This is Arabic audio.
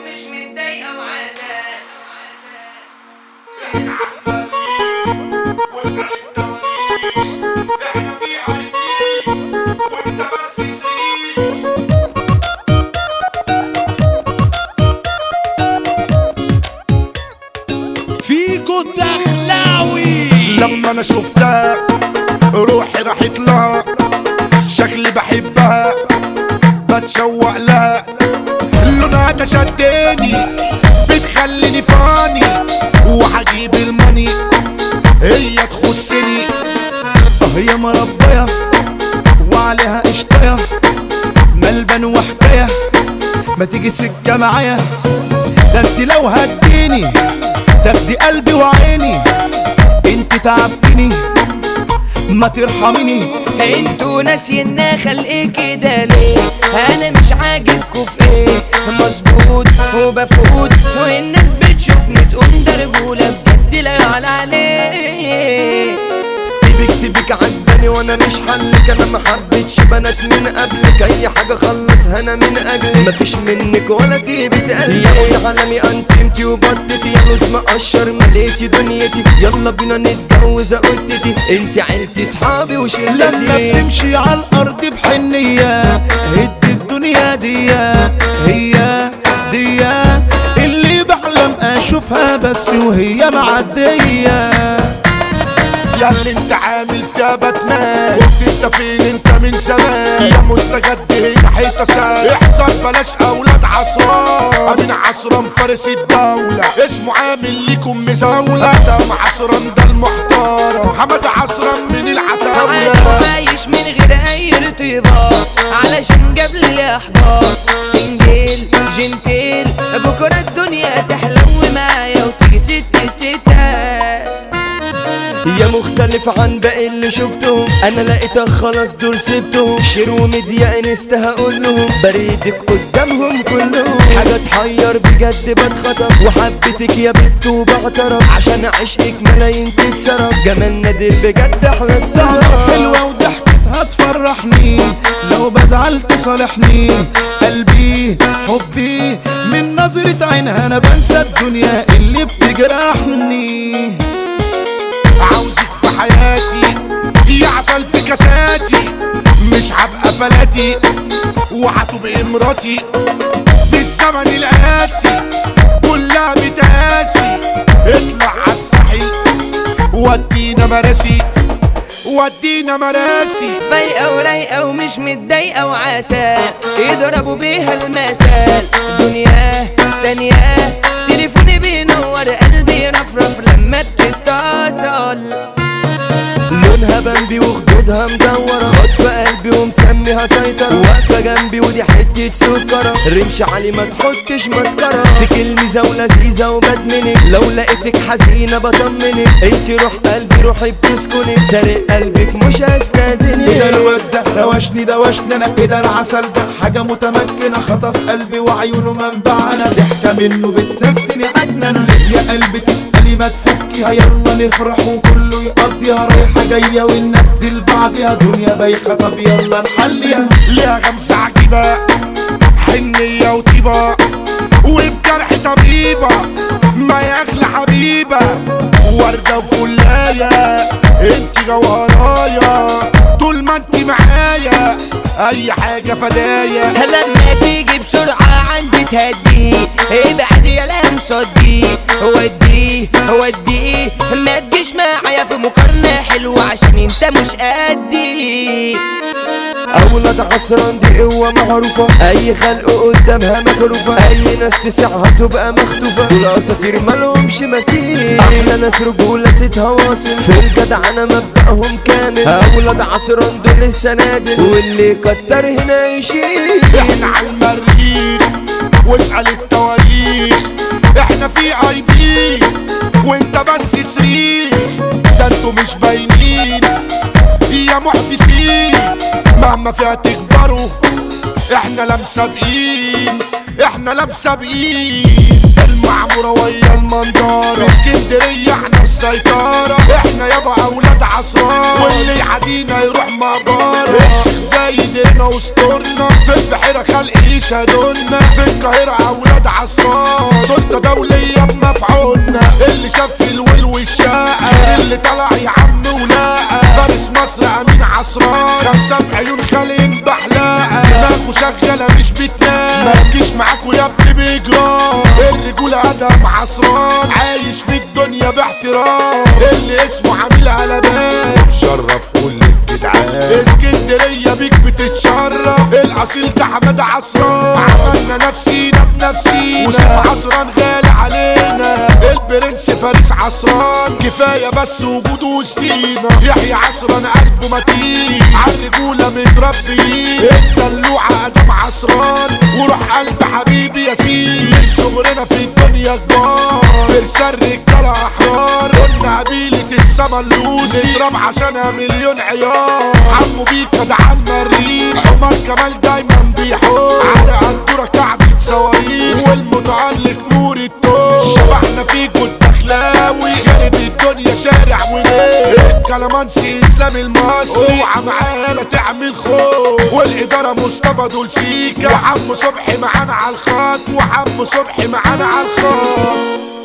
مش متضايقة وعسل. احنا في عينين وانت بس سرير. فيكو الدخلاوي لما انا شفتها روحي راحت لها، شكلي بحبها بتشوق لها، لونها ده شدني بتخليني فاني، وهجيب الماني هي تخصني. هي مربية وعليها قشطية، ملبن وحكاية ما تيجي سكة معايا، ده انت لو هديني تاخدي قلبي وعيني، انت تعبتني ما ترحميني. انتوا ناسينا خلقي كده ليه؟ انا مش عاجبكوا في ايه؟ مظبوط وبفوت والناس بتشوفني تقوم ده رجولة بجد لا يعلى عليه. سيبك عجباني وانا مش حلك، انا ما حبيتش بنات من قبلك، اي حاجه خلصها انا من اجلك، مفيش منك ولا تيبة قلبي. يا عالمي انتمتي وبطتي يا لوز مقشر مليتي دنيتي، يلا بينا نتجوز قدتي، انت عيلتي صحابي وشلتي. لما بتمشي على الارض بحنية هد الدنيا دي، هي دي اللي بحلم اشوفها بس وهي معدية. يا اللي انت عامل فيها باتمان، كنت انت فين انت من زمان؟ يا مستجد هنا حيطة سال، احذر بلاش اولاد عصران، امين عصران فارس الدولة، اسمه عامل ليكم مزاولة، ادم عصران ده المحترم، حمد عصران من العتاولة. عايش من غير اي ارتباط علشان جاب لي احباط، سنجل جنتيل بكره الدنيا تحلو معايا وتيجي ست ستات. يا مختلف عن باقي اللي شفتهم، انا لقيتك خلاص دول سبتهم، شير وميديا انستا هقول لهم، بريدك قدامهم كلهم، حاجه تحير بجد بتخطف، وحبيتك يا بنت وبعترف، عشان عشقك ملايين تتصرف، جمال نادر بجد احلى السهرة، حلوة وضحكتها تفرحني، لو بزعل تصالحني، قلبي حبي من نظرة عينها انا بنسى الدنيا اللي بتجرحني. عاوزك في حياتي يا عسل في كاساتي، مش هبقى فلاتي وهتبقى مراتي، في الزمن القاسي كلها بتقاسي، اطلع عالساحل ودينا مراسي ودينا مراسي. فايقة ورايقة ومش متضايقة وعسل، يضربوا بيها المثل، دنيا تانية تليفوني بينور قلبي رفرف لما بتتصل، لونها بمبي وخدودها مدورة، خاطفة قلبي ومسميها سيطرة، واقفة جنبي ودي حتة سكرة، رمش علي ما تحطش مسكرة، فيك الميزة ولذيذة وبدمنك، لو لقيتك حزينة بطمنك، انتي روح قلبي روحي بتسكني، سارق قلبك مش هستاذنك. كده الواد ده روشني دوشني انا كده، العسل ده حاجة متمكنة، خطف قلبي وعيونه منبع، انا ضحكة منه بتنسيني عجنة، يا قلبي تتقلي ما تفكيها، يلا نفرح وكله يقضيها، رايحة جاية والناس دي لبعضيها، دنيا بايخة طب يلا نحليها. ليها غمزة عجيبة حنية وطيبة وبجرح طبيبة، ما يغلى حبيبة وردة وفلاية، انت جوهرايا طول ما انت معايا اي حاجة فدايا. لما تيجي بسرعة عندي تهدي، ابعد يا لام صدي، ودي ما تجيش معايا في مقارنة حلوة عشان انت مش قدي. اولاد عصران دي قوة معروفة، اي خلق قدامها مكروفة، اي ناس تسعها تبقى مخطوفة، دول اساطير مالهمش مثيل، احلى ناس رجولة ستها واصل، في الجدع انا مبدأهم كامل، اولاد عصران دول السنادل، واللي كتر هنا يشيل. احنا على المريخ واسأل التواريخ، احنا في اي بي وانت بس صريخ، ده انتوا مش باينين يا محدثين، مهما فيها تكبروا احنا لا مسابقين، احنا لا مسابقين. المعمورة ويا المنظرة اسكندرية احنا السيطرة احنا يابا اولاد عصران واللي يعادينا يروح مبارة الشيخ زايد هنا وسطورنا في البحيرة خلق يشهدونا في القاهرة اولاد عصران سلطة دولية بمفعولنا اللي شاف الويل والشاقة اللي طلع يا عم ولاقى فارس مصر امين عصران خمسة في عيون خالين بحلاقة دماغه شغالة مش بتنام مالكيش معاكوا يا ابني بجرام الرجولة ادم عصران عايش في الدنيا باحترام اللي اسمه عميل قلبان شرف كل الجدعان اسكندرية بيك بتتشرف الاصيل ده حماد عصران عملنا نفسينا بنفسينا وسيف عصران غالي علينا البرنس فارس عصران كفاية بس وجوده وسطينا يحيى عصران قلبه متين عالرجولة متربيين الدلوعة ادم عصران وروح قلب حبيبي ياسين من صغرنا في الدنيا كبار فرسان رجالة احرار قلنا قبيلة السما اللوسي نضرب عشانها مليون عيار عمو بيكا ده عالمريخ عمر كمال دايما بيحور على قدورة كعبة صواريخ والمتعلق نور التوب شبحنا فيكوا الدخلاوي خارب الدنيا شارع وليه الكلامانسي اسلام المصري اوعى معانا تعمل خوف والاداره مصطفى دول سيكا وحمو صبحي معانا على الخط وحمو صبحي معانا على الخط